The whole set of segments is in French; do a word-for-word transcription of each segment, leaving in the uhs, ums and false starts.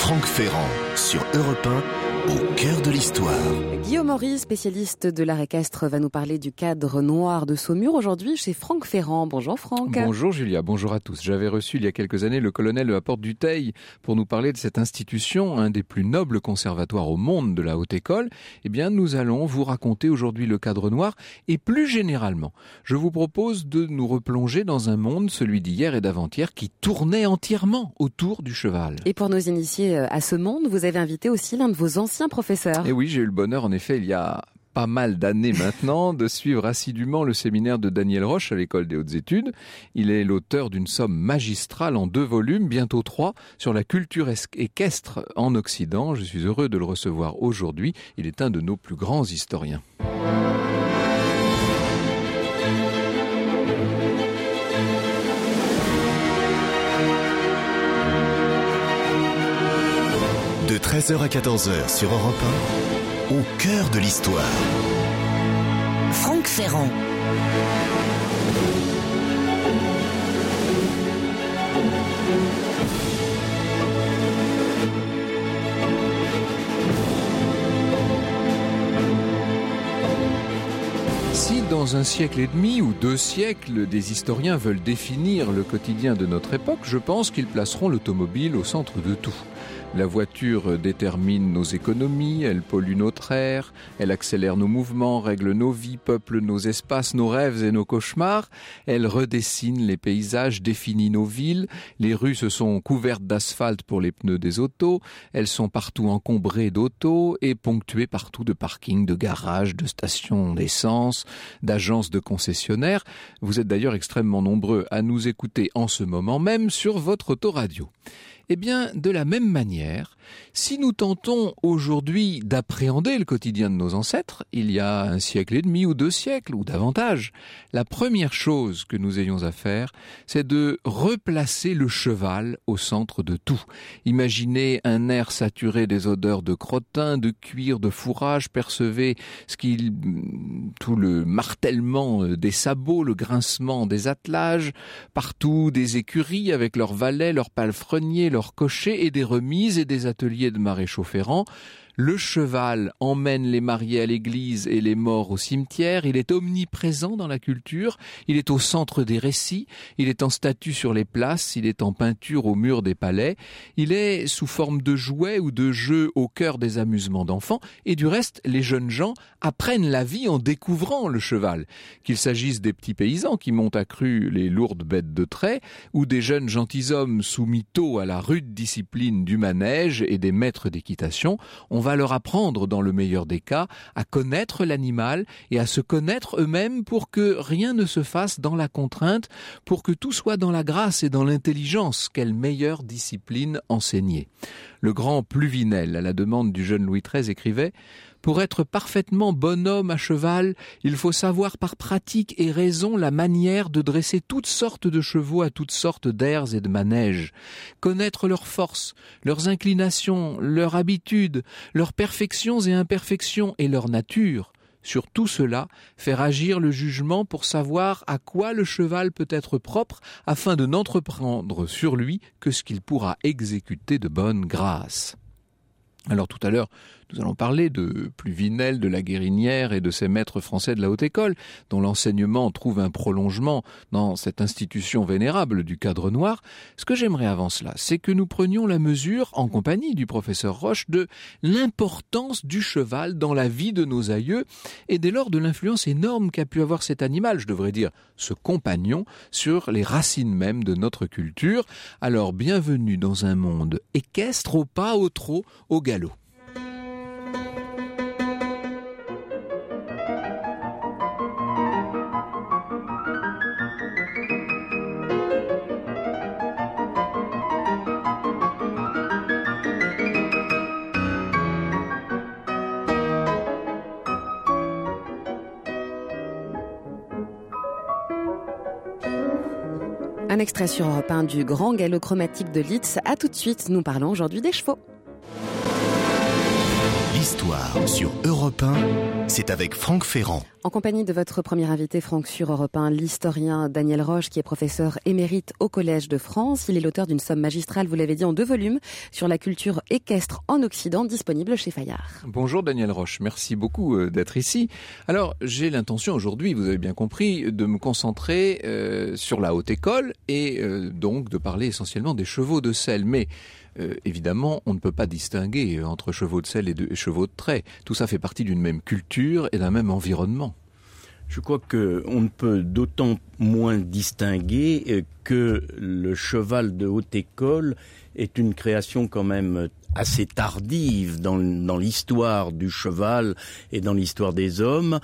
Franck Ferrand sur Europe un, au cœur de l'histoire. Guillaume Henry, spécialiste de l'art équestre, va nous parler du cadre noir de Saumur aujourd'hui chez Franck Ferrand. Bonjour Franck. Bonjour Julia, bonjour à tous. J'avais reçu il y a quelques années le colonel de la Porte du Teil pour nous parler de cette institution, un des plus nobles conservatoires au monde de la haute école. Eh bien, nous allons vous raconter aujourd'hui le cadre noir et plus généralement, je vous propose de nous replonger dans un monde, celui d'hier et d'avant-hier, qui tournait entièrement autour du cheval. Et pour nous initier à ce monde, vous avez invité aussi l'un de vos anciens professeurs. Et oui, j'ai eu le bonheur, en effet, il y a pas mal d'années maintenant, de suivre assidûment le séminaire de Daniel Roche à l'École des Hautes Études. Il est l'auteur d'une somme magistrale en deux volumes, bientôt trois, sur la culture équestre en Occident. Je suis heureux de le recevoir aujourd'hui. Il est un de nos plus grands historiens. De treize heures à quatorze heures sur Europe un, au cœur de l'histoire. Franck Ferrand. Si dans un siècle et demi ou deux siècles, des historiens veulent définir le quotidien de notre époque, je pense qu'ils placeront l'automobile au centre de tout. La voiture détermine nos économies, elle pollue notre air, elle accélère nos mouvements, règle nos vies, peuple nos espaces, nos rêves et nos cauchemars. Elle redessine les paysages, définit nos villes. Les rues se sont couvertes d'asphalte pour les pneus des autos. Elles sont partout encombrées d'autos et ponctuées partout de parkings, de garages, de stations d'essence, d'agences de concessionnaires. Vous êtes d'ailleurs extrêmement nombreux à nous écouter en ce moment même sur votre autoradio. Eh bien, de la même manière, si nous tentons aujourd'hui d'appréhender le quotidien de nos ancêtres, il y a un siècle et demi ou deux siècles ou davantage, la première chose que nous ayons à faire, c'est de replacer le cheval au centre de tout. Imaginez un air saturé des odeurs de crottin, de cuir, de fourrage, percevez ce qui, tout le martèlement des sabots, le grincement des attelages, partout des écuries avec leurs valets, leurs palefreniers, leurs cochers et des remises et des ateliers de maréchaux ferrants. Le cheval emmène les mariés à l'église et les morts au cimetière. Il est omniprésent dans la culture. Il est au centre des récits. Il est en statue sur les places. Il est en peinture au mur des palais. Il est sous forme de jouet ou de jeu au cœur des amusements d'enfants. Et du reste, les jeunes gens apprennent la vie en découvrant le cheval. Qu'il s'agisse des petits paysans qui montent à cru les lourdes bêtes de trait ou des jeunes gentilshommes soumis tôt à la rude discipline du manège et des maîtres d'équitation, on va leur apprendre, dans le meilleur des cas, à connaître l'animal et à se connaître eux-mêmes pour que rien ne se fasse dans la contrainte, pour que tout soit dans la grâce et dans l'intelligence. Quelle meilleure discipline enseigner. Le grand Pluvinel, à la demande du jeune Louis treize, écrivait « Pour être parfaitement bonhomme à cheval, il faut savoir par pratique et raison la manière de dresser toutes sortes de chevaux à toutes sortes d'airs et de manèges, connaître leurs forces, leurs inclinations, leurs habitudes, leurs perfections et imperfections et leur nature. Sur tout cela, faire agir le jugement pour savoir à quoi le cheval peut être propre afin de n'entreprendre sur lui que ce qu'il pourra exécuter de bonne grâce. » Alors tout à l'heure, nous allons parler de Pluvinel, de la Guérinière et de ces maîtres français de la haute école, dont l'enseignement trouve un prolongement dans cette institution vénérable du cadre noir. Ce que j'aimerais avant cela, c'est que nous prenions la mesure, en compagnie du professeur Roche, de l'importance du cheval dans la vie de nos aïeux et dès lors de l'influence énorme qu'a pu avoir cet animal, je devrais dire ce compagnon, sur les racines mêmes de notre culture. Alors bienvenue dans un monde équestre, au pas, au trot, au galop. Un extrait sur Europe un du Grand Galop chromatique de Liszt. À tout de suite, nous parlons aujourd'hui des chevaux. Histoire sur Europe un, c'est avec Franck Ferrand. En compagnie de votre premier invité, Franck, sur Europe un, l'historien Daniel Roche, qui est professeur émérite au Collège de France. Il est l'auteur d'une somme magistrale, vous l'avez dit, en deux volumes, sur la culture équestre en Occident, disponible chez Fayard. Bonjour Daniel Roche, merci beaucoup d'être ici. Alors, j'ai l'intention aujourd'hui, vous avez bien compris, de me concentrer euh, sur la haute école et euh, donc de parler essentiellement des chevaux de selle. Mais Euh, évidemment, on ne peut pas distinguer entre chevaux de selle et, de, et chevaux de trait. Tout ça fait partie d'une même culture et d'un même environnement. Je crois qu'on ne peut d'autant moins distinguer que le cheval de haute école est une création quand même assez tardive dans, dans l'histoire du cheval et dans l'histoire des hommes,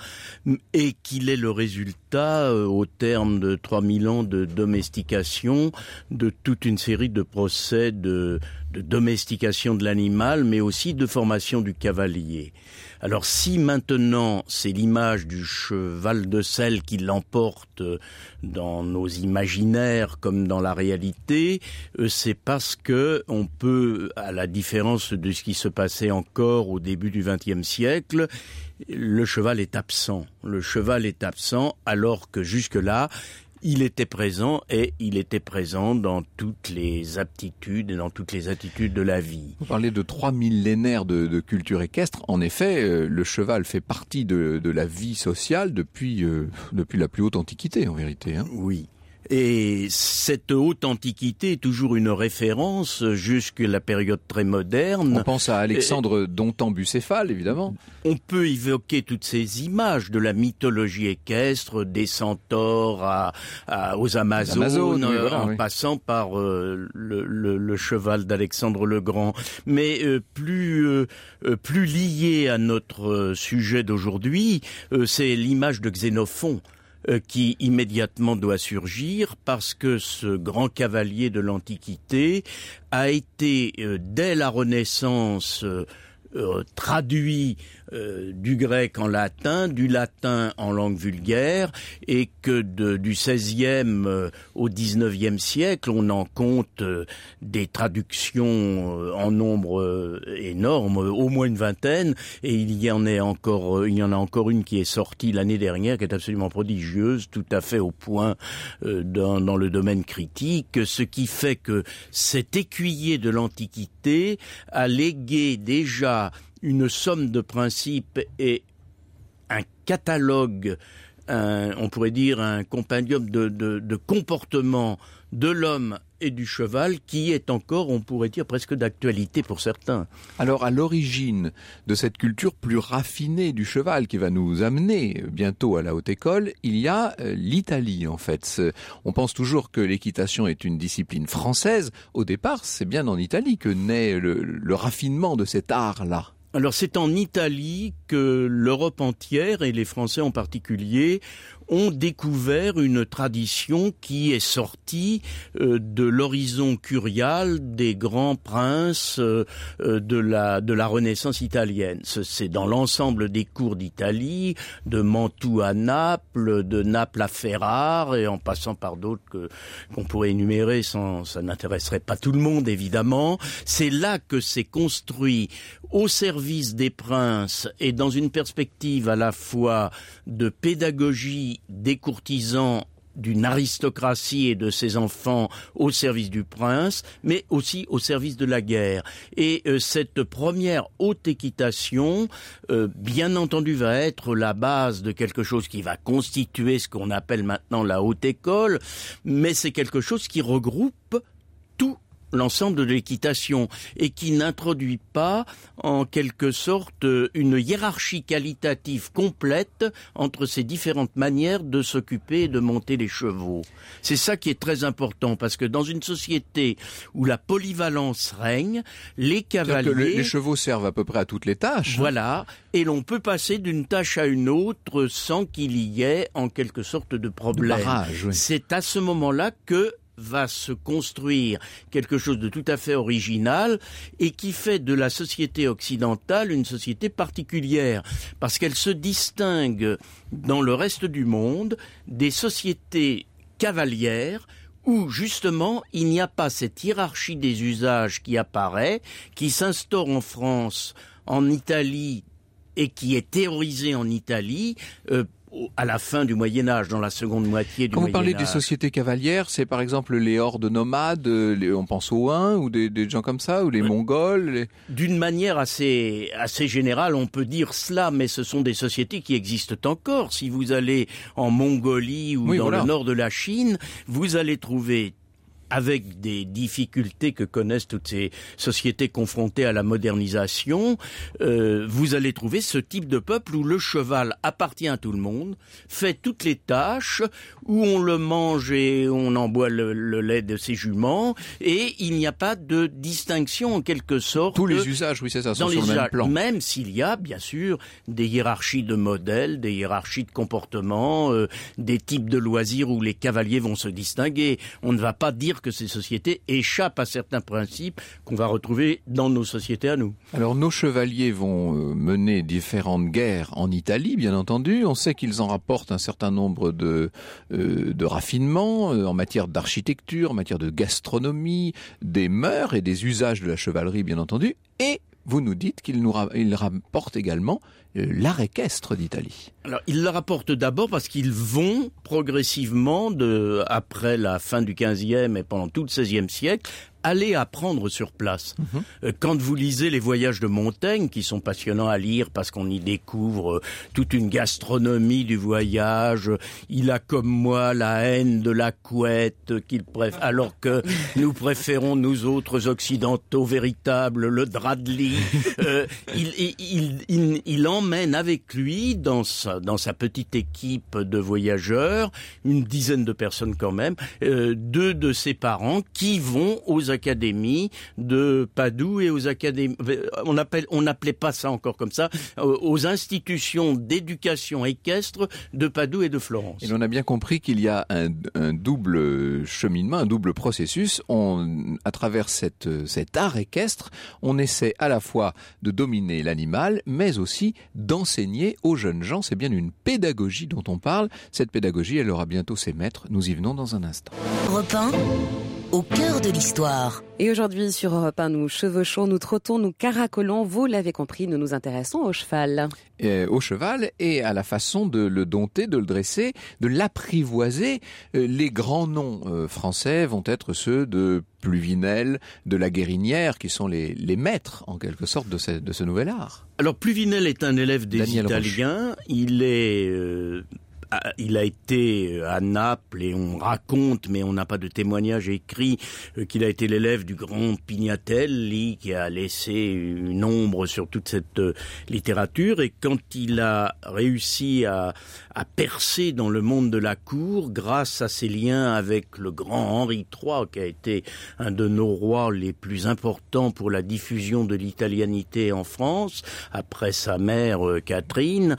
et qu'il est le résultat, euh, au terme de trois mille ans de domestication, de toute une série de procès de, de domestication de l'animal, mais aussi de formation du cavalier. Alors si maintenant c'est l'image du cheval de selle qui l'emporte dans nos imaginaires comme dans la réalité, c'est parce que on peut, à la différence de ce qui se passait encore au début du vingtième siècle, le cheval est absent. Le cheval est absent alors que jusque-là, il était présent et il était présent dans toutes les aptitudes et dans toutes les attitudes de la vie. Vous parlez de trois millénaires de, de culture équestre. En effet, euh, le cheval fait partie de, de la vie sociale depuis, euh, depuis la plus haute antiquité, en vérité. Hein. Oui. Et cette haute antiquité est toujours une référence jusqu'à la période très moderne. On pense à Alexandre Domtan-Bucéphale, évidemment. On peut évoquer toutes ces images de la mythologie équestre, des centaures à, à, aux Amazones, Amazones oui, voilà, en oui. passant par euh, le, le, le cheval d'Alexandre le Grand. Mais euh, plus, euh, plus lié à notre sujet d'aujourd'hui, euh, c'est l'image de Xénophon, qui immédiatement doit surgir parce que ce grand cavalier de l'Antiquité a été, euh, dès la Renaissance, euh, euh, traduit euh, du grec en latin, du latin en langue vulgaire, et que de, du seizième euh, au dix-neuvième siècle, on en compte euh, des traductions euh, en nombre euh, énorme, euh, au moins une vingtaine, et il y en est encore, euh, il y en a encore une qui est sortie l'année dernière, qui est absolument prodigieuse, tout à fait au point euh, dans, dans le domaine critique, ce qui fait que cet écuyer de l'Antiquité a légué déjà une somme de principes et un catalogue, un, on pourrait dire un compendium de, de, de comportements de l'homme et du cheval qui est encore, on pourrait dire, presque d'actualité pour certains. Alors, à l'origine de cette culture plus raffinée du cheval qui va nous amener bientôt à la haute école, il y a euh, l'Italie, en fait. On pense toujours que l'équitation est une discipline française. Au départ, c'est bien en Italie que naît le, le raffinement de cet art-là. Alors, c'est en Italie que l'Europe entière, et les Français en particulier, ont découvert une tradition qui est sortie euh, de l'horizon curial des grands princes euh, de la de la Renaissance italienne. C'est dans l'ensemble des cours d'Italie, de Mantoue à Naples, de Naples à Ferrare, et en passant par d'autres que qu'on pourrait énumérer, sans ça n'intéresserait pas tout le monde évidemment. C'est là que s'est construit, au service des princes et dans une perspective à la fois de pédagogie des courtisans, d'une aristocratie et de ses enfants au service du prince, mais aussi au service de la guerre. Et euh, cette première haute équitation, euh, bien entendu, va être la base de quelque chose qui va constituer ce qu'on appelle maintenant la haute école, mais c'est quelque chose qui regroupe tout l'ensemble de l'équitation et qui n'introduit pas en quelque sorte une hiérarchie qualitative complète entre ces différentes manières de s'occuper et de monter les chevaux. C'est ça qui est très important parce que dans une société où la polyvalence règne, les cavaliers... Le, les chevaux servent à peu près à toutes les tâches. Voilà, et l'on peut passer d'une tâche à une autre sans qu'il y ait en quelque sorte de problème. De barrage, oui. C'est à ce moment-là que va se construire quelque chose de tout à fait original et qui fait de la société occidentale une société particulière parce qu'elle se distingue dans le reste du monde des sociétés cavalières où justement il n'y a pas cette hiérarchie des usages qui apparaît, qui s'instaure en France en Italie et qui est théorisé en Italie euh, à la fin du Moyen-Âge, dans la seconde moitié du Quand Moyen-Âge. Quand vous parlez des sociétés cavalières, c'est par exemple les hordes nomades, les, on pense aux Huns, ou des, des gens comme ça, ou les euh, Mongols les... D'une manière assez, assez générale, on peut dire cela, mais ce sont des sociétés qui existent encore. Si vous allez en Mongolie ou oui, dans voilà. le nord de la Chine, vous allez trouver, avec des difficultés que connaissent toutes ces sociétés confrontées à la modernisation, euh, vous allez trouver ce type de peuple où le cheval appartient à tout le monde, fait toutes les tâches, où on le mange et on en boit le, le lait de ses juments, et il n'y a pas de distinction en quelque sorte. Tous les usages, oui c'est ça, sont dans sur les le même usages, plan. Même s'il y a, bien sûr, des hiérarchies de modèles, des hiérarchies de comportements, euh, des types de loisirs où les cavaliers vont se distinguer. On ne va pas dire que ces sociétés échappent à certains principes qu'on va retrouver dans nos sociétés à nous. Alors nos chevaliers vont euh, mener différentes guerres en Italie, bien entendu. On sait qu'ils en rapportent un certain nombre de, euh, de raffinements euh, en matière d'architecture, en matière de gastronomie, des mœurs et des usages de la chevalerie, bien entendu. Et vous nous dites qu'ils nous ra- ils rapportent également euh, l'art équestre d'Italie. Alors, ils le rapportent d'abord parce qu'ils vont progressivement, de, après la fin du quinzième et pendant tout le seizième siècle, aller apprendre sur place. Mmh. Quand vous lisez les voyages de Montaigne, qui sont passionnants à lire parce qu'on y découvre toute une gastronomie du voyage, il a comme moi la haine de la couette, qu'il préfère, alors que nous préférons, nous autres occidentaux véritables, le drap de lit. euh, il, il, il, il, il emmène avec lui dans sa, dans sa petite équipe de voyageurs, une dizaine de personnes quand même, euh, deux de ses parents qui vont aux académies de Padoue et aux académies, on appelle, on n'appelait pas ça encore comme ça, aux institutions d'éducation équestre de Padoue et de Florence. Et l'on a bien compris qu'il y a un, un double cheminement, un double processus. On, à travers cette, cet art équestre, on essaie à la fois de dominer l'animal, mais aussi d'enseigner aux jeunes gens. C'est bien une pédagogie dont on parle. Cette pédagogie, elle aura bientôt ses maîtres. Nous y venons dans un instant. Europe un, au cœur de l'histoire. Et aujourd'hui, sur Europe un, nous chevauchons, nous trottons, nous caracolons. Vous l'avez compris, nous nous intéressons au cheval. Euh, au cheval et à la façon de le dompter, de le dresser, de l'apprivoiser. Euh, les grands noms euh, français vont être ceux de Pluvinel, de la Guérinière, qui sont les, les maîtres, en quelque sorte, de ce, de ce nouvel art. Alors, Pluvinel est un élève des Daniel Italiens. Roche. Il est... Euh... Il a été à Naples et on raconte, mais on n'a pas de témoignage écrit, qu'il a été l'élève du grand Pignatelli qui a laissé une ombre sur toute cette littérature. Et quand il a réussi à, à percer dans le monde de la cour, grâce à ses liens avec le grand Henri trois, qui a été un de nos rois les plus importants pour la diffusion de l'italianité en France, après sa mère Catherine,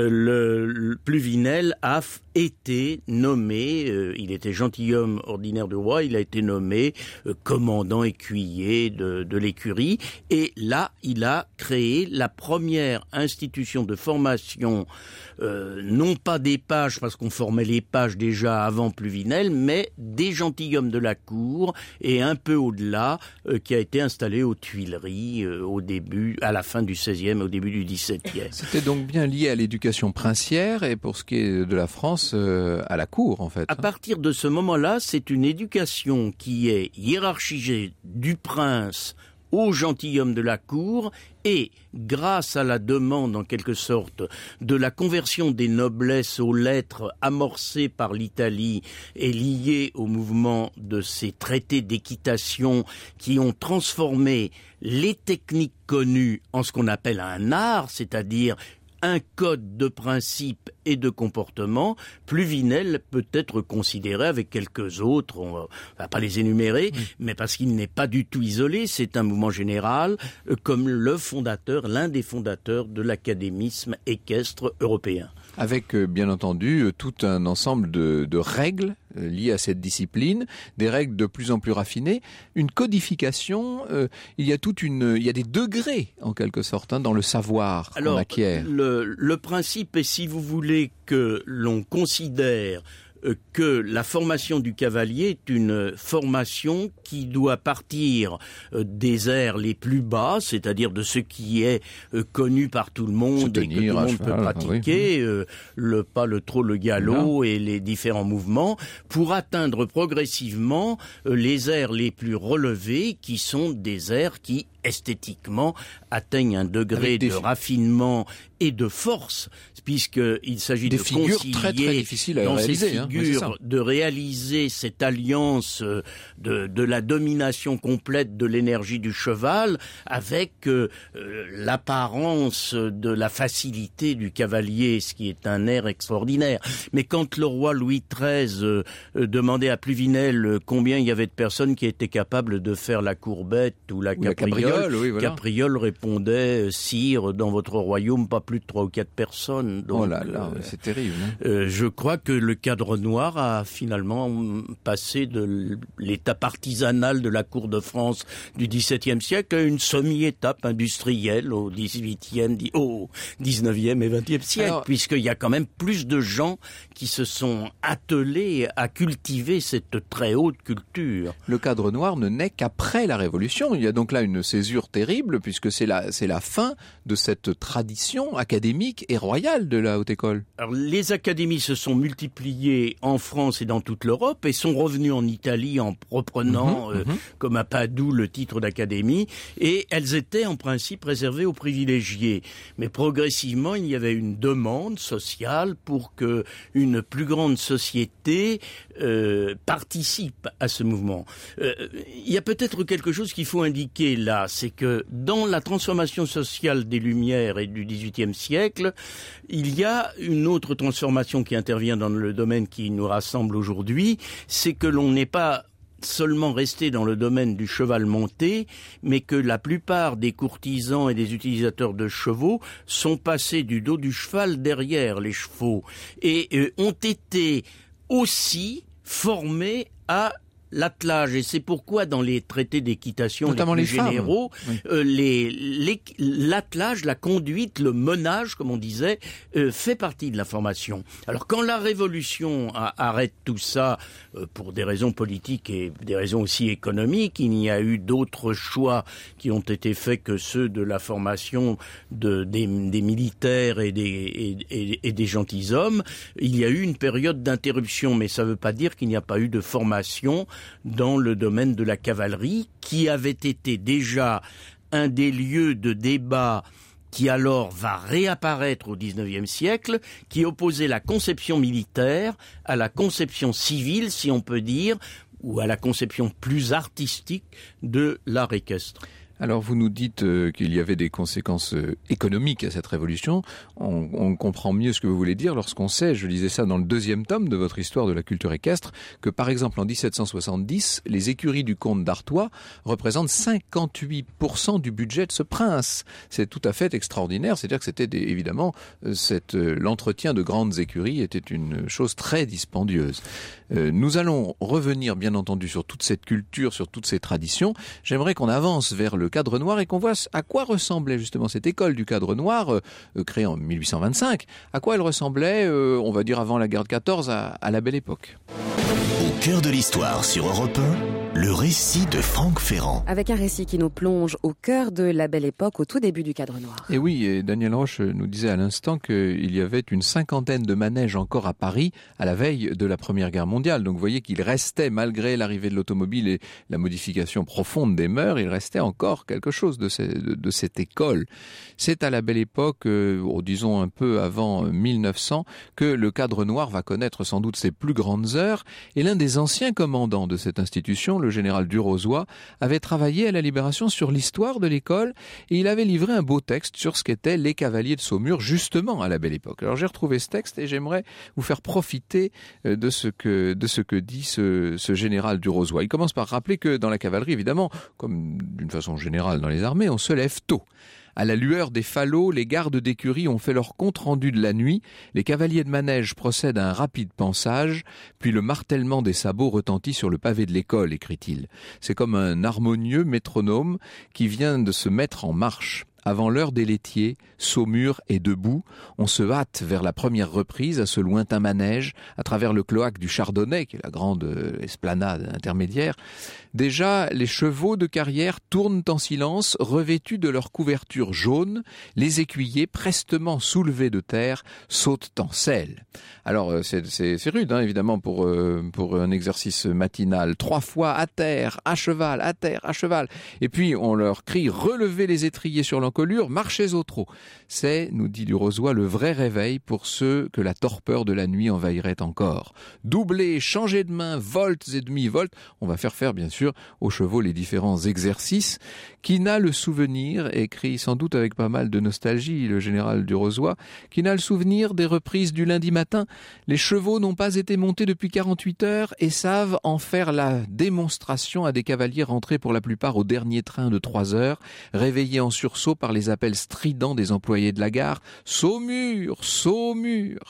le, le Pluvinel a été nommé, euh, il était gentilhomme ordinaire du roi, il a été nommé euh, commandant écuyer de, de l'écurie, et là il a créé la première institution de formation, euh, non pas des pages, parce qu'on formait les pages déjà avant Pluvinel, mais des gentilshommes de la cour, et un peu au-delà, euh, qui a été installé aux Tuileries euh, au début, à la fin du seizième, au début du dix-septième. C'était donc bien lié à l'éducation princière, et pour ce qui est de la France, euh, à la cour en fait. À partir de ce moment-là, c'est une éducation qui est hiérarchisée du prince au gentilhomme de la cour, et grâce à la demande en quelque sorte de la conversion des noblesses aux lettres amorcée par l'Italie et liée au mouvement de ces traités d'équitation qui ont transformé les techniques connues en ce qu'on appelle un art, c'est-à-dire un code de principe et de comportement. Pluvinel peut être considéré avec quelques autres, on va, va pas les énumérer, oui. mais parce qu'il n'est pas du tout isolé, c'est un mouvement général, euh, comme le fondateur, l'un des fondateurs de l'académisme équestre européen. Avec, euh, bien entendu, euh, tout un ensemble de, de règles euh, liées à cette discipline, des règles de plus en plus raffinées, une codification, euh, il y a toute une, il y a des degrés, en quelque sorte, hein, dans le savoir qu'on acquiert. Le, le principe est, si vous voulez, que l'on considère euh, que la formation du cavalier est une formation qui doit partir euh, des airs les plus bas, c'est-à-dire de ce qui est euh, connu par tout le monde tenir, et que tout le monde cheval, peut pratiquer, oui. euh, le pas, le trot, le galop voilà. et les différents mouvements, pour atteindre progressivement euh, les airs les plus relevés, qui sont des airs qui esthétiquement atteignent un degré de raffinement et de force, puisqu'il s'agit des de figures concilier très, très difficiles à dans réaliser, ces figures, hein, de réaliser cette alliance de, de la domination complète de l'énergie du cheval avec euh, l'apparence de la facilité du cavalier, ce qui est un air extraordinaire. Mais quand le roi Louis treize euh, demandait à Pluvinel combien il y avait de personnes qui étaient capables de faire la courbette ou la ou capriole, capriole, Capriole, oui, voilà. Capriole répondait « Sire, dans votre royaume, pas plus de trois ou quatre personnes. » Donc, oh là là, euh, c'est terrible. Hein. Euh, je crois que le cadre noir a finalement passé de l'état artisanal de la cour de France du dix-septième siècle à une semi-étape industrielle au dix-huitième, au dix-neuvième et vingtième siècle, Alors, puisqu'il y a quand même plus de gens qui se sont attelés à cultiver cette très haute culture. Le cadre noir ne naît qu'après la Révolution. Il y a donc là une césure terrible, puisque c'est la, c'est la fin de cette tradition académique et royale de la haute école. Alors, les académies se sont multipliées en France et dans toute l'Europe et sont revenues en Italie en reprenant, mmh, euh, mmh. comme à Padoue, le titre d'académie, et elles étaient en principe réservées aux privilégiés. Mais progressivement, il y avait une demande sociale pour que une plus grande société euh, participe à ce mouvement. Euh, il y a peut-être quelque chose qu'il faut indiquer là, c'est que dans la transformation sociale des Lumières et du dix-huitième siècle, il y a une autre transformation qui intervient dans le domaine qui nous rassemble aujourd'hui, c'est que l'on n'est pas seulement resté dans le domaine du cheval monté, mais que la plupart des courtisans et des utilisateurs de chevaux sont passés du dos du cheval derrière les chevaux et euh, ont été aussi formés à l'attelage, et c'est pourquoi dans les traités d'équitation notamment les plus les généraux, oui. euh, les, les, l'attelage, la conduite, le menage, comme on disait, euh, fait partie de la formation. Alors quand la Révolution a, arrête tout ça, euh, pour des raisons politiques et des raisons aussi économiques, il n'y a eu d'autres choix qui ont été faits que ceux de la formation de, des, des militaires et des, et, et, et des gentilshommes. Il y a eu une période d'interruption, mais ça ne veut pas dire qu'il n'y a pas eu de formation dans le domaine de la cavalerie, qui avait été déjà un des lieux de débat qui alors va réapparaître au dix-neuvième siècle, qui opposait la conception militaire à la conception civile, si on peut dire, ou à la conception plus artistique de l'art équestre. Alors vous nous dites euh, qu'il y avait des conséquences euh, économiques à cette révolution. On, on comprend mieux ce que vous voulez dire lorsqu'on sait, je lisais ça dans le deuxième tome de votre histoire de la culture équestre, que par exemple en dix-sept cent soixante-dix, les écuries du comte d'Artois représentent cinquante-huit pour cent du budget de ce prince. C'est tout à fait extraordinaire, c'est-à-dire que c'était des, évidemment euh, cette, euh, l'entretien de grandes écuries était une chose très dispendieuse. Euh, nous allons revenir bien entendu sur toute cette culture, sur toutes ces traditions. J'aimerais qu'on avance vers le cadre noir et qu'on voit à quoi ressemblait justement cette école du cadre noir euh, créée en mille huit cent vingt-cinq, à quoi elle ressemblait, euh, on va dire avant la guerre de quatorze, à, à la Belle Époque. Au cœur de l'histoire sur Europe un, le récit de Franck Ferrand. Avec un récit qui nous plonge au cœur de la Belle Époque, au tout début du cadre noir. Et oui, et Daniel Roche nous disait à l'instant qu'il y avait une cinquantaine de manèges encore à Paris à la veille de la Première Guerre mondiale. Donc vous voyez qu'il restait, malgré l'arrivée de l'automobile et la modification profonde des mœurs, il restait encore quelque chose de, ces, de, de cette école. C'est à la Belle Époque, euh, disons un peu avant mille neuf cents, que le cadre noir va connaître sans doute ses plus grandes heures. Et l'un des anciens commandants de cette institution, le général Durozoy, avait travaillé à la Libération sur l'histoire de l'école et il avait livré un beau texte sur ce qu'étaient les cavaliers de Saumur, justement à la Belle Époque. Alors j'ai retrouvé ce texte et j'aimerais vous faire profiter de ce que, de ce que dit ce, ce général Durozoy. Il commence par rappeler que dans la cavalerie, évidemment, comme d'une façon générale dans les armées, on se lève tôt. À la lueur des falots, les gardes d'écurie ont fait leur compte-rendu de la nuit, les cavaliers de manège procèdent à un rapide pansage, puis le martèlement des sabots retentit sur le pavé de l'école, écrit-il. C'est comme un harmonieux métronome qui vient de se mettre en marche. Avant l'heure des laitiers, Saumur est debout. On se hâte vers la première reprise à ce lointain manège, à travers le cloaque du Chardonnay, qui est la grande esplanade intermédiaire. Déjà, les chevaux de carrière tournent en silence, revêtus de leur couverture jaune. Les écuyers, prestement soulevés de terre, sautent en selle. Alors, c'est, c'est, c'est rude, hein, évidemment, pour, euh, pour un exercice matinal. Trois fois à terre, à cheval, à terre, à cheval. Et puis, on leur crie « Relevez les étriers sur l'encolure, marchez au trot ». C'est, nous dit Durozoy, le vrai réveil pour ceux que la torpeur de la nuit envahirait encore. Doubler, changer de main, volts et demi-volts, on va faire faire, bien sûr, aux chevaux les différents exercices. Qui n'a le souvenir, écrit sans doute avec pas mal de nostalgie le général Durozoy, qui n'a le souvenir des reprises du lundi matin. Les chevaux n'ont pas été montés depuis quarante-huit heures et savent en faire la démonstration à des cavaliers rentrés pour la plupart au dernier train de trois heures, réveillés en sursaut par les appels stridents des employés de la gare. « Saumur, Saumur !»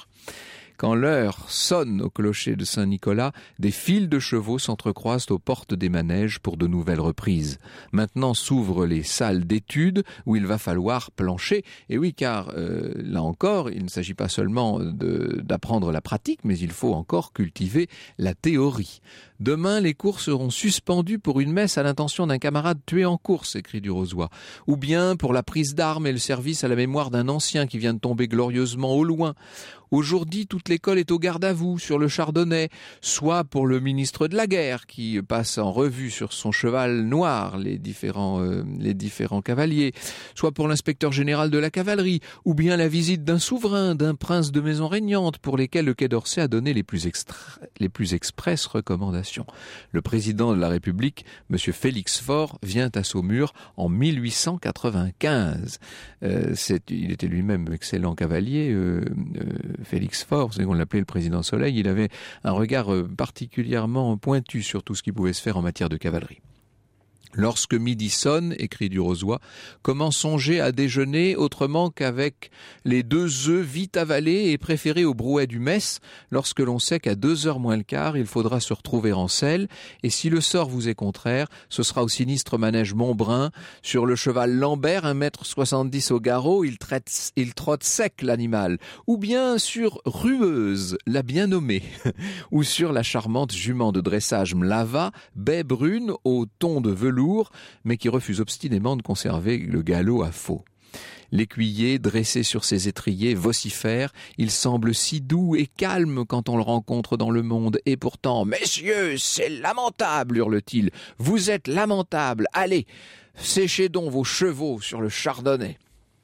Quand l'heure sonne au clocher de Saint-Nicolas, des files de chevaux s'entrecroisent aux portes des manèges pour de nouvelles reprises. Maintenant s'ouvrent les salles d'études où il va falloir plancher. Et oui, car euh, là encore, il ne s'agit pas seulement de, d'apprendre la pratique, mais il faut encore cultiver la théorie. Demain, les cours seront suspendus pour une messe à l'intention d'un camarade tué en course, écrit Durozoy. Ou bien pour la prise d'armes et le service à la mémoire d'un ancien qui vient de tomber glorieusement au loin. Aujourd'hui, toute l'école est au garde à vous sur le Chardonnay, soit pour le ministre de la guerre qui passe en revue sur son cheval noir les différents, euh, les différents cavaliers, soit pour l'inspecteur général de la cavalerie, ou bien la visite d'un souverain, d'un prince de maison régnante pour lesquels le Quai d'Orsay a donné les plus, extra... les plus expresses recommandations. Le président de la République, M. Félix Faure, vient à Saumur en mille huit cent quatre-vingt-quinze. Euh, c'est, il était lui-même excellent cavalier, euh, euh, Félix Faure, c'est qu'on l'appelait le président Soleil. Il avait un regard particulièrement pointu sur tout ce qui pouvait se faire en matière de cavalerie. Lorsque midi sonne, écrit Durozoy, comment songer à déjeuner autrement qu'avec les deux œufs vite avalés et préférés au brouet du mess, lorsque l'on sait qu'à deux heures moins le quart, il faudra se retrouver en selle, et si le sort vous est contraire, ce sera au sinistre manège Montbrun, sur le cheval Lambert, un mètre soixante-dix au garrot, il, traite, il trotte sec l'animal, ou bien sur Rueuse, la bien nommée, ou sur la charmante jument de dressage Mlava, baie brune au ton de velours, mais qui refuse obstinément de conserver le galop à faux. L'écuyer, dressé sur ses étriers, vocifère. Il semble si doux et calme quand on le rencontre dans le monde. Et pourtant, « Messieurs, c'est lamentable !» hurle-t-il. « Vous êtes lamentables. Allez, séchez donc vos chevaux sur le Chardonnay. »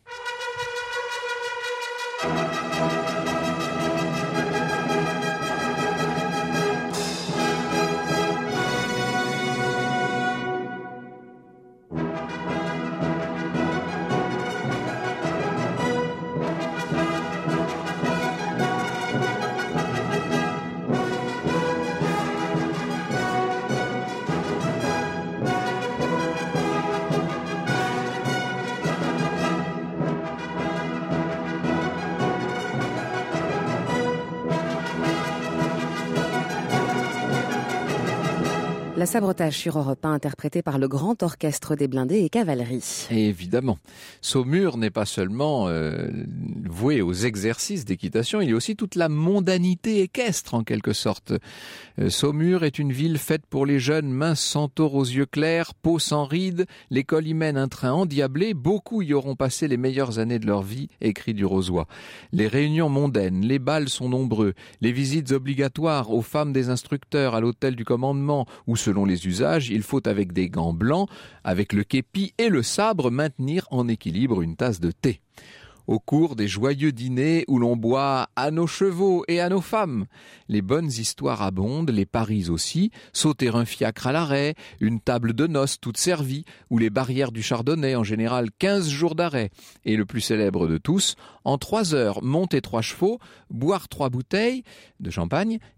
La Sabretage sur Europe un, interprétée par le Grand Orchestre des Blindés et Cavalerie. Et évidemment, Saumur n'est pas seulement euh, voué aux exercices d'équitation, il y a aussi toute la mondanité équestre en quelque sorte. Euh, Saumur est une ville faite pour les jeunes, minces centaures aux yeux clairs, peau sans rides. L'école y mène un train endiablé, beaucoup y auront passé les meilleures années de leur vie, écrit Durozoy. Les réunions mondaines, les bals sont nombreux, les visites obligatoires aux femmes des instructeurs à l'hôtel du commandement ou selon les usages, il faut avec des gants blancs, avec le képi et le sabre, maintenir en équilibre une tasse de thé. Au cours des joyeux dîners où l'on boit à nos chevaux et à nos femmes. Les bonnes histoires abondent, les paris aussi, sauter un fiacre à l'arrêt, une table de noces toute servie, ou les barrières du Chardonnay, en général quinze jours d'arrêt. Et le plus célèbre de tous, en trois heures, monter trois chevaux, boire trois bouteilles de champagne,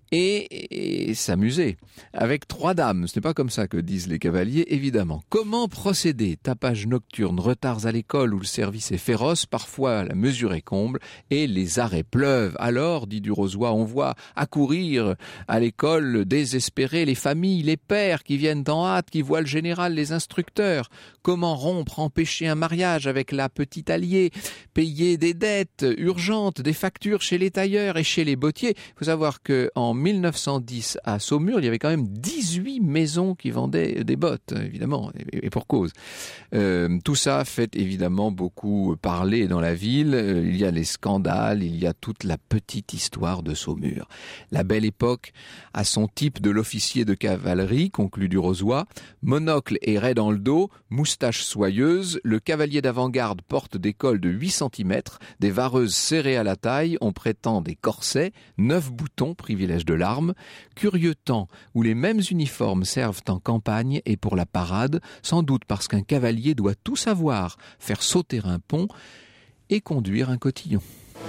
et, et s'amuser. Avec trois dames, ce n'est pas comme ça que disent les cavaliers, évidemment. Comment procéder? Tapage nocturne, retards à l'école où le service est féroce, parfois la mesure est comble, et les arrêts pleuvent. Alors, dit Durozoy, on voit accourir à l'école désespérés les familles, les pères qui viennent en hâte, qui voient le général, les instructeurs. Comment rompre, empêcher un mariage avec la petite alliée, payer des dettes urgentes, des factures chez les tailleurs et chez les bottiers. Il faut savoir qu'en mille neuf cent dix, à Saumur, il y avait quand même dix-huit maisons qui vendaient des bottes, évidemment, et pour cause. Euh, tout ça fait évidemment beaucoup parler dans la ville. Euh, il y a les scandales, il y a toute la petite histoire de Saumur. La belle époque a son type de l'officier de cavalerie, conclut Durozoy, monocle et raie dans le dos, moustache soyeuse, le cavalier d'avant-garde porte des cols de huit centimètres, des vareuses serrées à la taille, on prétend des corsets, neuf boutons, privilège de l'arme, curieux temps où les mêmes uniformes servent en campagne et pour la parade, sans doute parce qu'un cavalier doit tout savoir, faire sauter un pont et conduire un cotillon.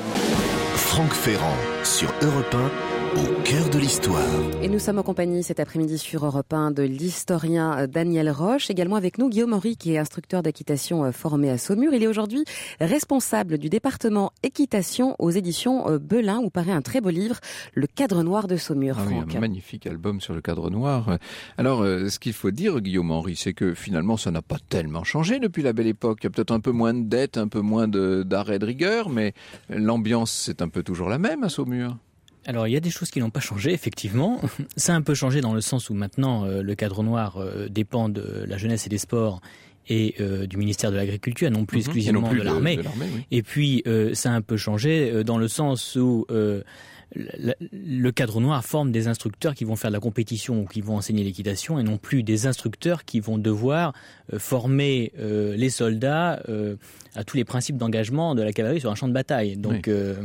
Franck Ferrand sur Europe un, au cœur de l'histoire. Et nous sommes en compagnie cet après-midi sur Europe un de l'historien Daniel Roche. Également avec nous Guillaume Henry, qui est instructeur d'équitation formé à Saumur. Il est aujourd'hui responsable du département équitation aux éditions Belin, où paraît un très beau livre, Le Cadre Noir de Saumur. Ah oui, un magnifique album sur le Cadre Noir. Alors, ce qu'il faut dire, Guillaume Henry, c'est que finalement, ça n'a pas tellement changé depuis la belle époque. Il y a peut-être un peu moins de dettes, un peu moins de, d'arrêt de rigueur, mais l'ambiance, c'est un peu toujours la même à Saumur. Alors, il y a des choses qui n'ont pas changé, effectivement. Ça a un peu changé dans le sens où maintenant, euh, le Cadre Noir euh, dépend de la jeunesse et des sports et euh, du ministère de l'Agriculture, non plus mmh, exclusivement non plus de l'armée. De, de l'armée oui. Et puis, euh, ça a un peu changé euh, dans le sens où euh, le, le Cadre Noir forme des instructeurs qui vont faire de la compétition ou qui vont enseigner l'équitation, et non plus des instructeurs qui vont devoir euh, former euh, les soldats euh, à tous les principes d'engagement de la cavalerie sur un champ de bataille. Donc... Oui. Euh,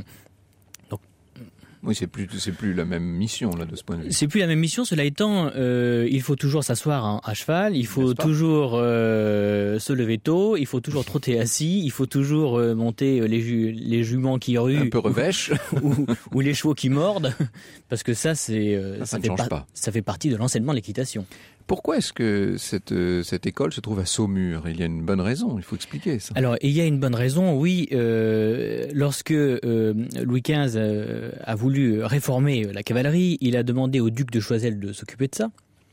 Oui, c'est plus, c'est plus la même mission, là, de ce point de vue. C'est plus la même mission. Cela étant, euh, il faut toujours s'asseoir à cheval, il faut toujours euh, se lever tôt, il faut toujours trotter assis, il faut toujours euh, monter les, ju- les juments qui ruent. Un peu revêche. Ou, ou, ou les chevaux qui mordent. Parce que ça, c'est, euh, ça, ça, ça, fait par- pas. ça fait partie de l'enseignement de l'équitation. Pourquoi est-ce que cette, euh, cette école se trouve à Saumur? Il y a une bonne raison, il faut expliquer ça. Alors, il y a une bonne raison, oui. Euh, lorsque euh, Louis quinze euh, a voulu réformer la cavalerie, il a demandé au duc de Choiseul de s'occuper de ça.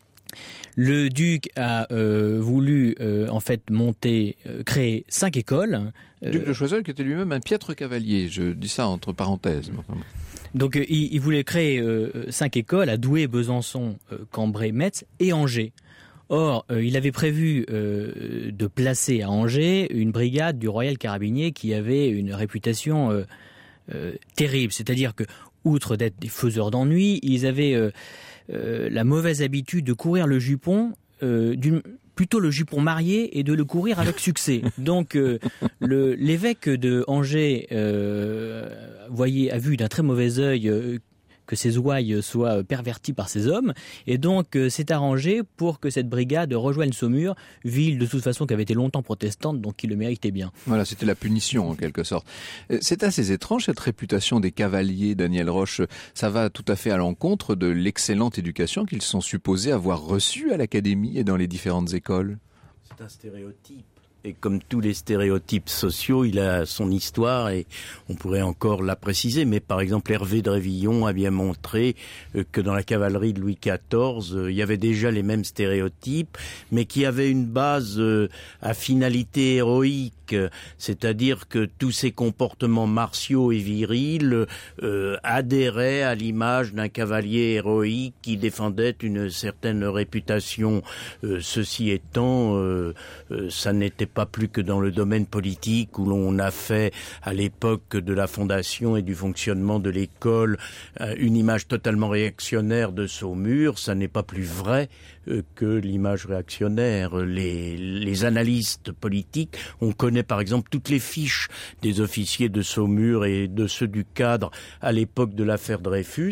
Le duc a euh, voulu euh, en fait monter, euh, créer cinq écoles. Euh, duc de Choiseul qui était lui-même un piètre cavalier, je dis ça entre parenthèses. Donc euh, il, il voulait créer euh, cinq écoles à Douai, Besançon, euh, Cambrai, Metz et Angers. Or, euh, il avait prévu euh, de placer à Angers une brigade du Royal Carabinier qui avait une réputation euh, euh, terrible. C'est-à-dire que, outre d'être des faiseurs d'ennuis, ils avaient euh, euh, la mauvaise habitude de courir le jupon, euh, d'une, plutôt le jupon marié, et de le courir avec succès. Donc, euh, le, l'évêque de Angers euh, voyait, a vu d'un très mauvais œil euh, que ces ouailles soient perverties par ces hommes, et donc euh, s'est arrangé pour que cette brigade rejoigne Saumur, ville de toute façon qui avait été longtemps protestante, donc qui le méritait bien. Voilà, c'était la punition en quelque sorte. C'est assez étrange cette réputation des cavaliers, Daniel Roche. Ça va tout à fait à l'encontre de l'excellente éducation qu'ils sont supposés avoir reçue à l'académie et dans les différentes écoles. C'est un stéréotype. Et comme tous les stéréotypes sociaux, il a son histoire et on pourrait encore la préciser. Mais par exemple, Hervé de Révillon a bien montré que dans la cavalerie de Louis quatorze, il y avait déjà les mêmes stéréotypes, mais qui avaient une base à finalité héroïque. C'est-à-dire que tous ces comportements martiaux et virils euh, adhéraient à l'image d'un cavalier héroïque qui défendait une certaine réputation. Euh, ceci étant, euh, euh, ça n'était pas plus que dans le domaine politique où l'on a fait, à l'époque de la fondation et du fonctionnement de l'école, euh, une image totalement réactionnaire de Saumur. Ça n'est pas plus vrai euh, que l'image réactionnaire. Les, les analystes politiques, on connaît par exemple toutes les fiches des officiers de Saumur et de ceux du cadre à l'époque de l'affaire Dreyfus.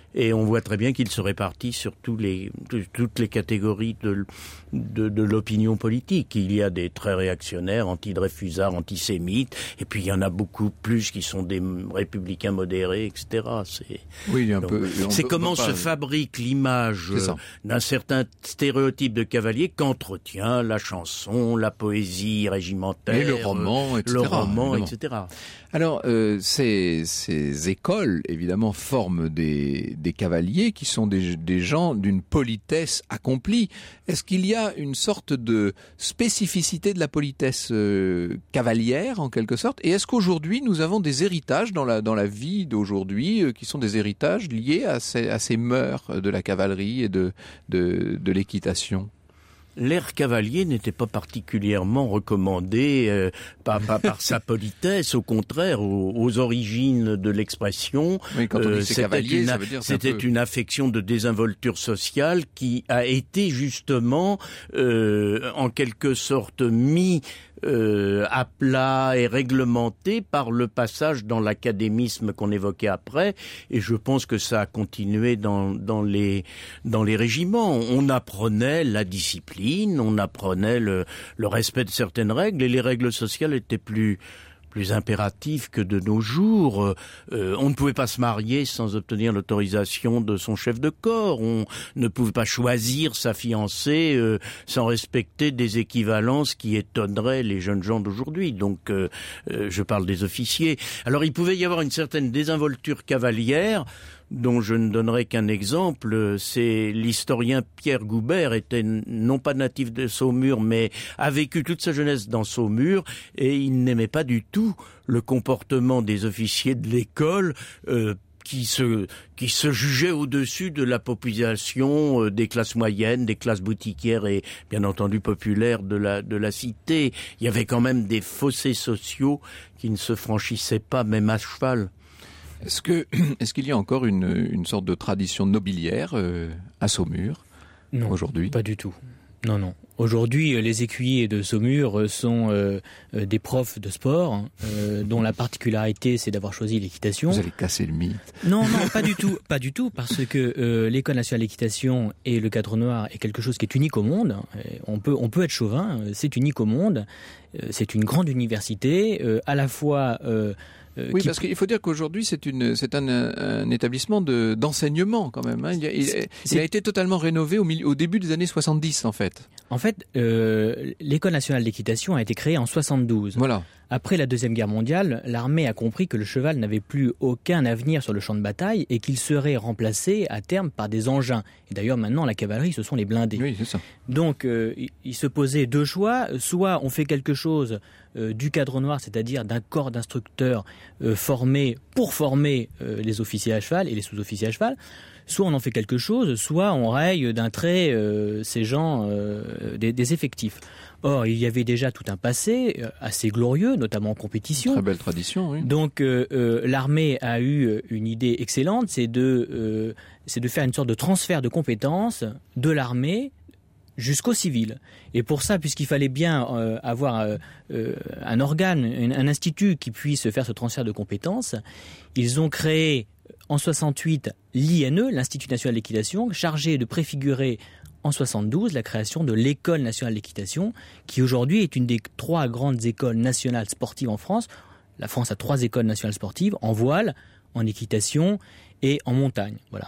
Et on voit très bien qu'il se répartit sur tous les, toutes les catégories de, de, de l'opinion politique. Il y a des très réactionnaires, anti-Dreyfusards, antisémites, et puis il y en a beaucoup plus qui sont des républicains modérés, et cetera. C'est, oui, il y a un donc, peu, c'est peut, comment pas... se fabrique l'image euh, d'un certain stéréotype de cavalier qu'entretient la chanson, la poésie régimentaire, et le roman, et cetera. Le roman, évidemment. et cetera. Alors, euh, ces, ces écoles, évidemment, forment des, des cavaliers qui sont des, des gens d'une politesse accomplie. Est-ce qu'il y a une sorte de spécificité de la politesse euh, cavalière, en quelque sorte? Et est-ce qu'aujourd'hui, nous avons des héritages dans la, dans la vie d'aujourd'hui, euh, qui sont des héritages liés à ces, à ces mœurs de la cavalerie et de, de, de l'équitation? L'air cavalier n'était pas particulièrement recommandé euh, par, par, par sa politesse, au contraire, aux, aux origines de l'expression. Oui, quand on dit c'est c'était cavalier, une, ça veut dire c'était peu... une affection de désinvolture sociale qui a été justement, euh, en quelque sorte, mis Euh, à plat et réglementé par le passage dans l'académisme qu'on évoquait après, et je pense que ça a continué dans, dans, les, dans les régiments. On apprenait la discipline, on apprenait le, le respect de certaines règles, et les règles sociales étaient plus... plus impératif que de nos jours. Euh, on ne pouvait pas se marier sans obtenir l'autorisation de son chef de corps. On ne pouvait pas choisir sa fiancée euh, sans respecter des équivalences qui étonneraient les jeunes gens d'aujourd'hui. Donc, euh, euh, je parle des officiers. Alors, il pouvait y avoir une certaine désinvolture cavalière, dont je ne donnerai qu'un exemple. C'est l'historien Pierre Goubert, était non pas natif de Saumur, mais a vécu toute sa jeunesse dans Saumur, et il n'aimait pas du tout le comportement des officiers de l'école, euh, qui se, qui se jugeaient au-dessus de la population euh, des classes moyennes, des classes boutiquières et bien entendu populaires de la, de la cité. Il y avait quand même des fossés sociaux qui ne se franchissaient pas, même à cheval. Est-ce que, est-ce qu'il y a encore une, une sorte de tradition nobiliaire euh, à Saumur non, aujourd'hui? Pas du tout. Non, non. Aujourd'hui, les écuyers de Saumur sont euh, des profs de sport, euh, dont la particularité, c'est d'avoir choisi l'équitation. Vous allez casser le mythe. Non, non, pas du tout, pas du tout, parce que euh, l'École nationale d'équitation et le cadre noir est quelque chose qui est unique au monde. On peut, on peut être chauvin, c'est unique au monde. C'est une grande université, euh, à la fois. Euh, Oui, qui... parce qu'il faut dire qu'aujourd'hui, c'est, une, c'est un, un établissement de, d'enseignement quand même. Hein. Il, a, il, c'est, il a été totalement rénové au, milieu, au début des années soixante-dix, en fait. En fait, euh, l'École nationale d'équitation a été créée en soixante-douze. Voilà. Après la Deuxième Guerre mondiale, l'armée a compris que le cheval n'avait plus aucun avenir sur le champ de bataille et qu'il serait remplacé à terme par des engins. Et d'ailleurs, maintenant, la cavalerie, ce sont les blindés. Oui, c'est ça. Donc, euh, il, il se posait deux choix. Soit on fait quelque chose euh, du cadre noir, c'est-à-dire d'un corps d'instructeurs euh, formés pour former euh, les officiers à cheval et les sous-officiers à cheval. Soit on en fait quelque chose, soit on raye d'un trait euh, ces gens euh, des, des effectifs. Or, il y avait déjà tout un passé euh, assez glorieux, notamment en compétition. Très belle tradition, oui. Donc, euh, euh, l'armée a eu une idée excellente, c'est de, euh, c'est de faire une sorte de transfert de compétences de l'armée jusqu'au civil. Et pour ça, puisqu'il fallait bien euh, avoir euh, euh, un organe, un, un institut qui puisse faire ce transfert de compétences, ils ont créé en soixante-huit l'I N E, l'Institut national d'équitation, chargé de préfigurer en soixante-douze la création de l'École nationale d'équitation, qui aujourd'hui est une des trois grandes écoles nationales sportives en France. La France a trois écoles nationales sportives, en voile, en équitation et en montagne. Voilà.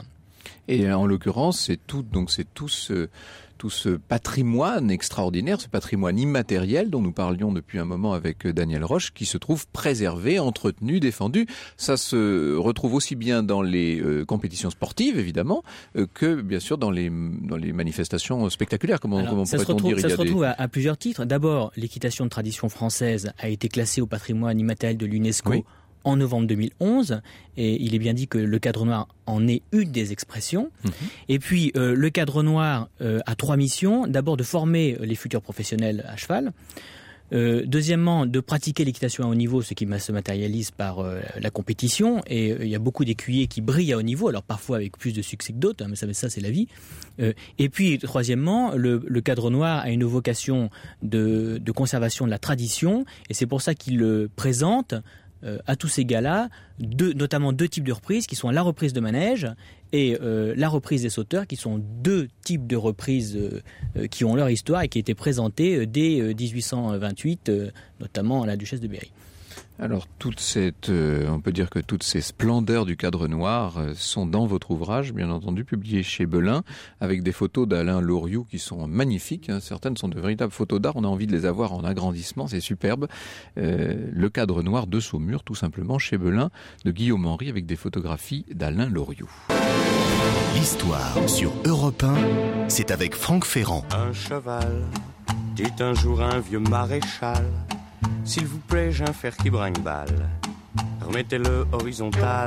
Et en l'occurrence, c'est tout, donc c'est tout ce, tout ce patrimoine extraordinaire, ce patrimoine immatériel dont nous parlions depuis un moment avec Daniel Roche, qui se trouve préservé, entretenu, défendu. Ça se retrouve aussi bien dans les euh, compétitions sportives, évidemment, euh, que bien sûr dans les, dans les manifestations spectaculaires, comme on, comment pourrait-on dire. Ça il y a se retrouve des... à, à plusieurs titres. D'abord, l'équitation de tradition française a été classée au patrimoine immatériel de l'UNESCO. Oui. En novembre deux mille onze, et il est bien dit que le cadre noir en est une des expressions. Mmh. Et puis, euh, le cadre noir euh, a trois missions. D'abord, de former les futurs professionnels à cheval. Euh, deuxièmement, de pratiquer l'équitation à haut niveau, ce qui se matérialise par euh, la compétition. Et il euh, y a beaucoup d'écuyers qui brillent à haut niveau, alors parfois avec plus de succès que d'autres, hein, mais ça, ça c'est la vie. Euh, et puis, troisièmement, le, le cadre noir a une vocation de, de conservation de la tradition, et c'est pour ça qu'il le présente Euh, à tous ces gars-là, deux, notamment deux types de reprises qui sont la reprise de manège et euh, la reprise des sauteurs, qui sont deux types de reprises euh, qui ont leur histoire et qui étaient présentées dès dix-huit cent vingt-huit, euh, notamment à la Duchesse de Berry. Alors, toute cette, euh, on peut dire que toutes ces splendeurs du cadre noir euh, sont dans votre ouvrage, bien entendu, publié chez Belin, avec des photos d'Alain Loriot qui sont magnifiques. Hein. Certaines sont de véritables photos d'art. On a envie de les avoir en agrandissement, c'est superbe. Euh, le cadre noir de Saumur, tout simplement, chez Belin, de Guillaume Henry, avec des photographies d'Alain Loriot. L'histoire sur Europe un, c'est avec Franck Ferrand. Un cheval dit un jour un vieux maréchal: s'il vous plaît, j'ai un fer qui brinque-balle, remettez-le horizontal.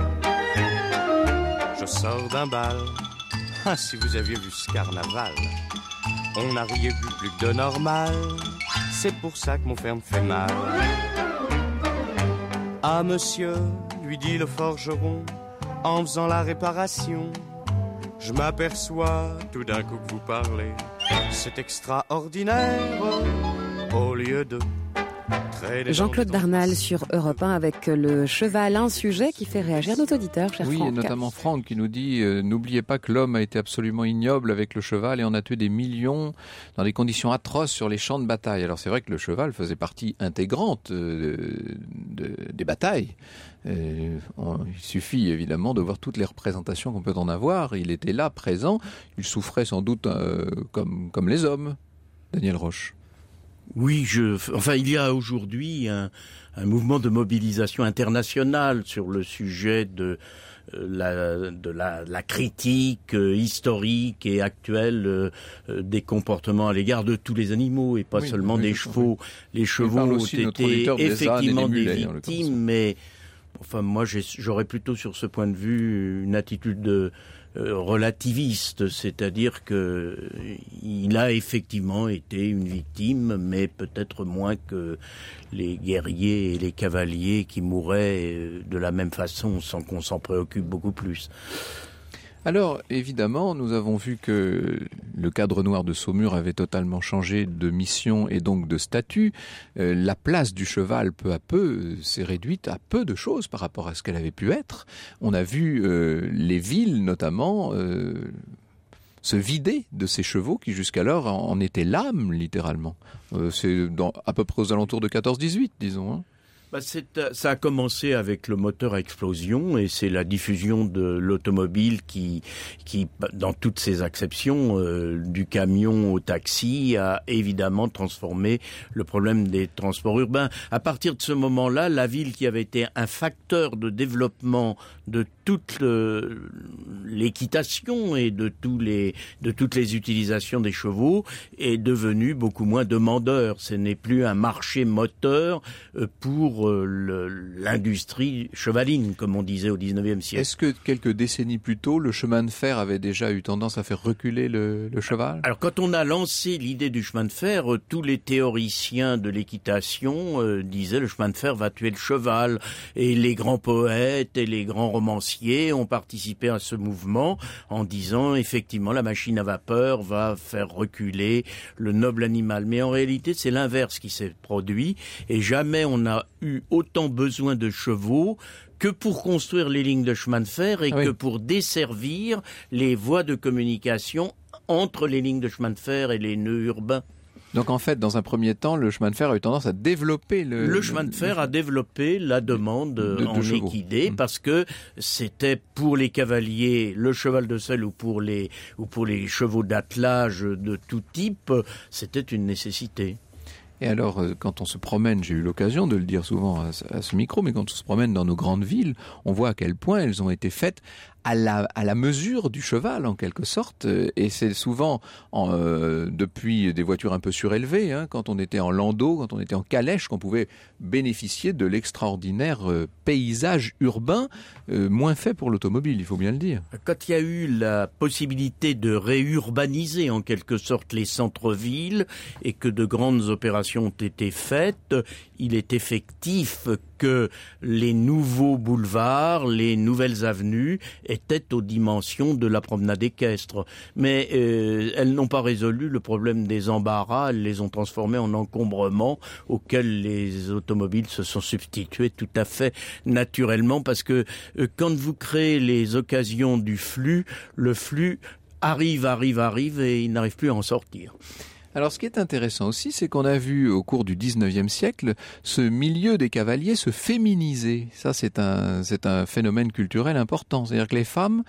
Je sors d'un bal, ah, si vous aviez vu ce carnaval, on n'a rien vu plus que de normal, c'est pour ça que mon fer me fait mal. Ah monsieur, lui dit le forgeron, en faisant la réparation, je m'aperçois tout d'un coup que vous parlez, c'est extraordinaire, au lieu de... Jean-Claude Barnal sur Europe un avec le cheval, un sujet qui fait réagir nos auditeurs, cher oui, Franck. Oui, et notamment Franck qui nous dit euh, « N'oubliez pas que l'homme a été absolument ignoble avec le cheval et on a tué des millions dans des conditions atroces sur les champs de bataille. » Alors c'est vrai que le cheval faisait partie intégrante euh, de, des batailles. Euh, on, il suffit évidemment de voir toutes les représentations qu'on peut en avoir. Il était là, présent. Il souffrait sans doute euh, comme, comme les hommes. Daniel Roche. Oui, je, enfin, il y a aujourd'hui un, un mouvement de mobilisation internationale sur le sujet de euh, la, de la, la critique euh, historique et actuelle euh, des comportements à l'égard de tous les animaux et pas oui, seulement oui, des chevaux. Oui. Les chevaux ont été effectivement des, des victimes, mais enfin, moi, j'ai, j'aurais plutôt sur ce point de vue une attitude de relativiste, c'est-à-dire que il a effectivement été une victime, mais peut-être moins que les guerriers et les cavaliers qui mouraient de la même façon sans qu'on s'en préoccupe beaucoup plus. Alors, évidemment, nous avons vu que le cadre noir de Saumur avait totalement changé de mission et donc de statut. Euh, la place du cheval, peu à peu, s'est réduite à peu de choses par rapport à ce qu'elle avait pu être. On a vu euh, les villes, notamment, euh, se vider de ces chevaux qui, jusqu'alors, en, en étaient l'âme, littéralement. Euh, c'est dans, à peu près aux alentours de quatorze dix-huit, disons, hein. Bah c'est, ça a commencé avec le moteur à explosion et c'est la diffusion de l'automobile qui, qui dans toutes ses acceptions, euh, du camion au taxi, a évidemment transformé le problème des transports urbains. À partir de ce moment-là, la ville qui avait été un facteur de développement de toute le, l'équitation et de, tous les, de toutes les utilisations des chevaux est devenue beaucoup moins demandeur. Ce n'est plus un marché moteur pour Le, l'industrie chevaline, comme on disait au dix-neuvième siècle. Est-ce que quelques décennies plus tôt, le chemin de fer avait déjà eu tendance à faire reculer le, le cheval ? Alors, quand on a lancé l'idée du chemin de fer, tous les théoriciens de l'équitation euh, disaient le chemin de fer va tuer le cheval. Et les grands poètes et les grands romanciers ont participé à ce mouvement en disant effectivement la machine à vapeur va faire reculer le noble animal. Mais en réalité, c'est l'inverse qui s'est produit et jamais on a eu autant besoin de chevaux que pour construire les lignes de chemin de fer et oui. que pour desservir les voies de communication entre les lignes de chemin de fer et les nœuds urbains. Donc en fait, dans un premier temps, le chemin de fer a eu tendance à développer le... Le chemin de fer le... a développé la demande de, de, en de équidé, mmh. parce que c'était pour les cavaliers, le cheval de selle ou pour les, ou pour les chevaux d'attelage de tout type, c'était une nécessité. Et alors, quand on se promène, j'ai eu l'occasion de le dire souvent à ce micro, mais quand on se promène dans nos grandes villes, on voit à quel point elles ont été faites à la, à la mesure du cheval, en quelque sorte. Et c'est souvent en, euh, depuis des voitures un peu surélevées, hein, quand on était en landau, quand on était en calèche, qu'on pouvait bénéficier de l'extraordinaire euh, paysage urbain, euh, moins fait pour l'automobile, il faut bien le dire. Quand il y a eu la possibilité de réurbaniser, en quelque sorte, les centres-villes, et que de grandes opérations opérations ont été faites, il est effectif que les nouveaux boulevards, les nouvelles avenues étaient aux dimensions de la promenade équestre. Mais euh, elles n'ont pas résolu le problème des embarras, elles les ont transformés en encombrements auxquels les automobiles se sont substitués tout à fait naturellement, parce que euh, quand vous créez les occasions du flux, le flux arrive, arrive, arrive et il n'arrive plus à en sortir. Alors ce qui est intéressant aussi, c'est qu'on a vu au cours du dix-neuvième siècle ce milieu des cavaliers se féminiser. Ça, c'est un, c'est un phénomène culturel important. C'est-à-dire que les femmes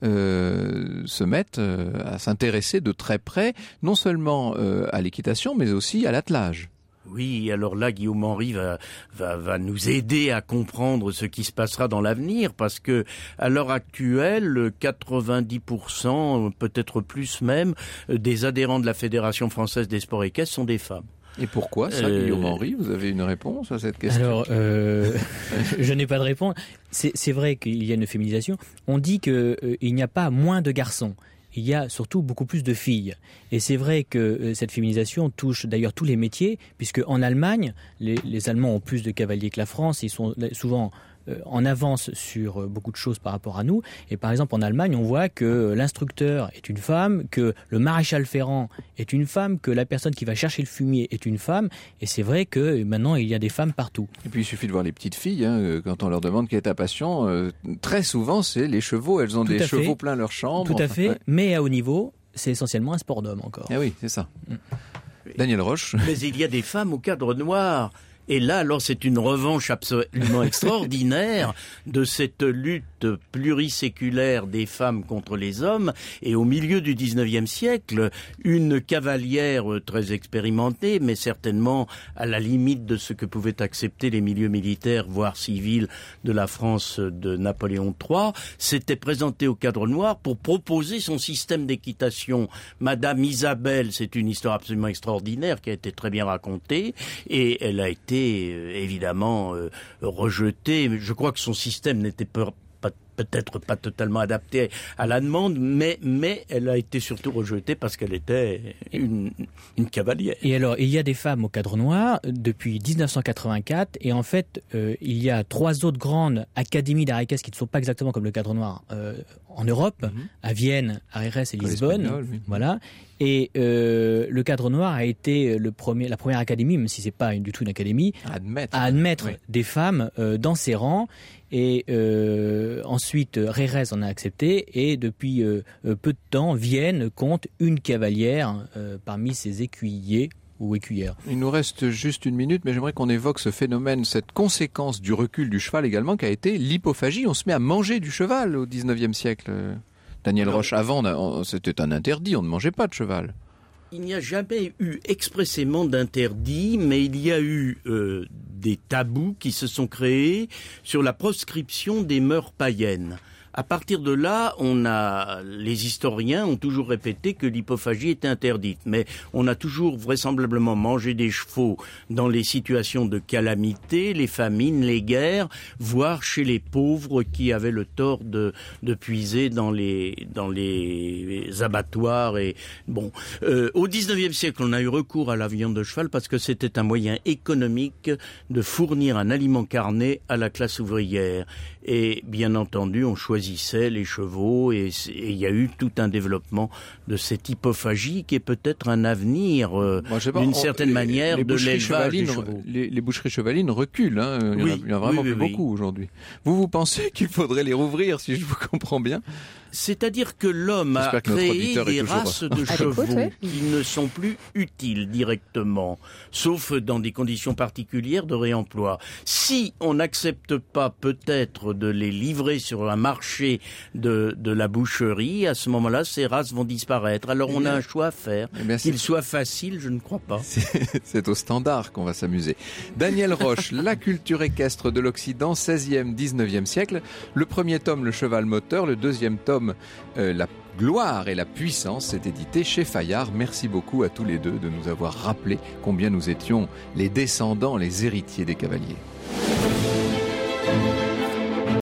euh, se mettent euh, à s'intéresser de très près, non seulement euh, à l'équitation, mais aussi à l'attelage. Oui, alors là, Guillaume Henry va, va, va nous aider à comprendre ce qui se passera dans l'avenir, parce que à l'heure actuelle, quatre-vingt-dix pour cent, peut-être plus même, des adhérents de la Fédération française des sports équestres sont des femmes. Et pourquoi ça, euh... Guillaume Henry? Vous avez une réponse à cette question? Alors, euh, je n'ai pas de réponse. C'est, c'est vrai qu'il y a une féminisation. On dit qu'il euh, n'y a pas moins de garçons. Il y a surtout beaucoup plus de filles. Et c'est vrai que euh, cette féminisation touche d'ailleurs tous les métiers, puisque en Allemagne, les, les Allemands ont plus de cavaliers que la France. Ils sont souvent euh, en avance sur euh, beaucoup de choses par rapport à nous. Et par exemple, en Allemagne, on voit que l'instructeur est une femme, que le maréchal ferrant est une femme, que la personne qui va chercher le fumier est une femme. Et c'est vrai que maintenant, il y a des femmes partout. Et puis, il suffit de voir les petites filles. Hein, quand on leur demande quelle est ta passion, euh, très souvent, c'est les chevaux. Elles ont Tout des chevaux fait. plein leur chambre. Tout à fait. Ouais. Mais à haut niveau, c'est essentiellement un sport d'homme encore. Ah oui, c'est ça. Mm. Daniel Roche. Mais il y a des femmes au cadre noir. Et là, alors, c'est une revanche absolument extraordinaire de cette lutte pluriséculaire des femmes contre les hommes. Et au milieu du dix-neuvième siècle, une cavalière très expérimentée, mais certainement à la limite de ce que pouvaient accepter les milieux militaires, voire civils, de la France de Napoléon trois, s'était présentée au cadre noir pour proposer son système d'équitation. Madame Isabelle, c'est une histoire absolument extraordinaire qui a été très bien racontée, et elle a été évidemment euh, rejeté. Je crois que son système n'était pas, pas, peut-être pas totalement adapté à la demande, mais, mais elle a été surtout rejetée parce qu'elle était une, une cavalière. Et alors, il y a des femmes au cadre noir depuis dix-neuf cent quatre-vingt-quatre, et en fait, euh, il y a trois autres grandes académies d'art équestre qui ne sont pas exactement comme le cadre noir euh, en Europe, mm-hmm. à Vienne, à Jerez et Lisbonne. Oui. Voilà. Et euh, le cadre noir a été le premier, la première académie, même si c'est pas du tout une académie, à admettre, à admettre oui. des femmes euh, dans ses rangs. Et euh, ensuite, Jerez en a accepté. Et depuis euh, peu de temps, Vienne compte une cavalière euh, parmi ses écuyers ou écuyères. Il nous reste juste une minute, mais j'aimerais qu'on évoque ce phénomène, cette conséquence du recul du cheval également, qui a été l'hypophagie. On se met à manger du cheval au dix-neuvième siècle. Daniel Roche, avant, c'était un interdit, on ne mangeait pas de cheval. Il n'y a jamais eu expressément d'interdit, mais il y a eu euh, des tabous qui se sont créés sur la proscription des mœurs païennes. À partir de là, on a, les historiens ont toujours répété que l'hypophagie était interdite, mais on a toujours vraisemblablement mangé des chevaux dans les situations de calamité, les famines, les guerres, voire chez les pauvres qui avaient le tort de, de puiser dans les, dans les abattoirs. Et bon, euh, au dix-neuvième siècle, on a eu recours à la viande de cheval parce que c'était un moyen économique de fournir un aliment carné à la classe ouvrière. Et bien entendu, on choisissait les chevaux et il y a eu tout un développement de cette hypophagie qui est peut-être un avenir, euh, pas, d'une on, certaine les, manière, les de l'élevage des chevaux. Les, les boucheries chevalines reculent, hein. il, oui, y en a, il y en a vraiment oui, oui, plus oui. beaucoup aujourd'hui. Vous, vous pensez qu'il faudrait les rouvrir, si je vous comprends bien ? C'est-à-dire que l'homme a créé des races de chevaux qui ne sont plus utiles directement, sauf dans des conditions particulières de réemploi. Si on n'accepte pas peut-être de les livrer sur un marché de, de la boucherie, à ce moment-là, ces races vont disparaître. Alors on a un choix à faire. Qu'il soit facile, je ne crois pas. C'est, c'est au standard qu'on va s'amuser. Daniel Roche, La culture équestre de l'Occident, seizième, dix-neuvième siècle. Le premier tome, Le cheval moteur. Le deuxième tome, Euh, La gloire et la puissance, c'est édité chez Fayard. Merci beaucoup à tous les deux de nous avoir rappelé combien nous étions les descendants, les héritiers des cavaliers.